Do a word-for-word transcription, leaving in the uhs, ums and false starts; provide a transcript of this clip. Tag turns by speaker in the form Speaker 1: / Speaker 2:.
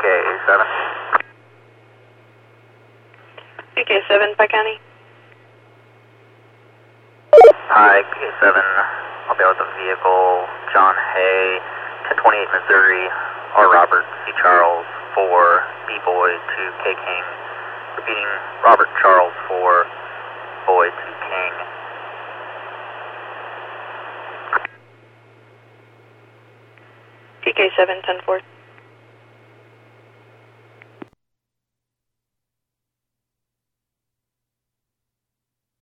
Speaker 1: seven.
Speaker 2: P K seven, Pike County.
Speaker 1: Hi, P K seven. I'll be out with the vehicle. John Hay, ten twenty-eight Missouri. R. Robert C. Charles for B-Boy to K King. Repeating, Robert Charles for Boy to King.
Speaker 2: P K seven, ten four.